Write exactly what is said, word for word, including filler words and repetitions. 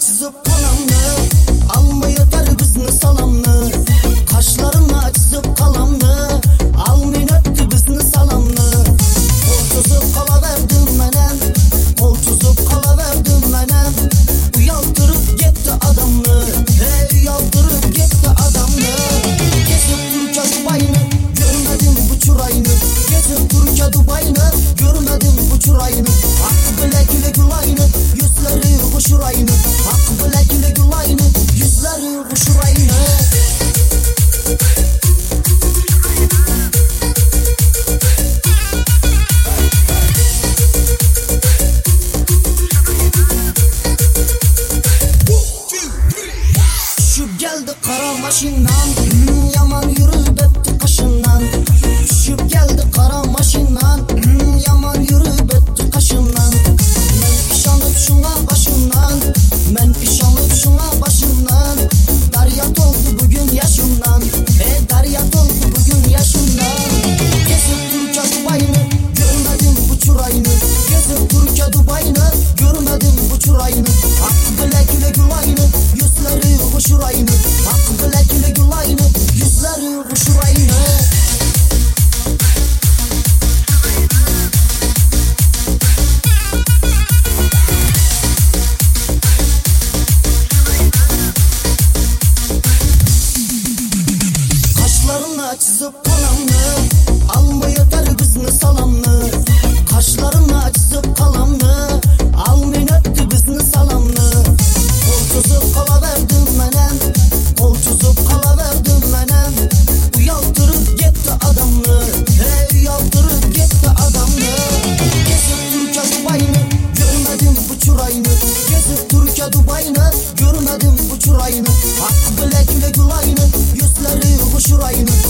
çizip kalamını, alma yeter bizni salamını. Kaşlarına çizip kalamını, almayın öptü bizni salamını. Kol çizip kalaverdim menem, kol çizip kalaverdim menem. Uyaldırıp gitti adamını, hey uyaldırıp gitti adamını. Gezip Türkiye Dubai'ni, görmedim bu çurayını. Gezip Türkiye Dubai'ni, görmedim bu çurayını. Hakkı bile güle gülayını, yüzleri hoşurayını. Hakkı bile güle gülayını, yüzleri hoşurayını. Düşüp geldi kara maşindan, hmm, yaman yürüp etti kaşından. Düşüp geldi kara maşindan, hmm, yaman yürüp etti kaşından. Men işanıp şuna başımdan, men işanıp şuna başımdan. Daryat oldu bugün yaşımdan, e daryat oldu bugün yaşımdan. Gezip Türkiye Dubai'ni, görmedim bu çurayını. Gezip Türkiye Dubai'ni, görmedim bu çurayını. Hakkı bile güle gülayını, yüzleri hoşurayını. Hakkı bile güle gülayını, yüzleri hoşurayını. Kaşlarına çizip kalamını, alma yeter bizni salamını. Kaşlarına çizip kalamını, almayın öptü bizni salamını. Kol çizip kalaverdim menem, kol çizip kalaverdim menem. Uyaldırıp gitti adamını, hey uyaldırıp gitti adamını. Gezip Türkiye Dubai'ni, görmedim bu çurayını. Gezip Türkiye Dubai'ni, görmedim bu çurayını. Hakkı bile güle gülayını, yüzleri hoşurayını.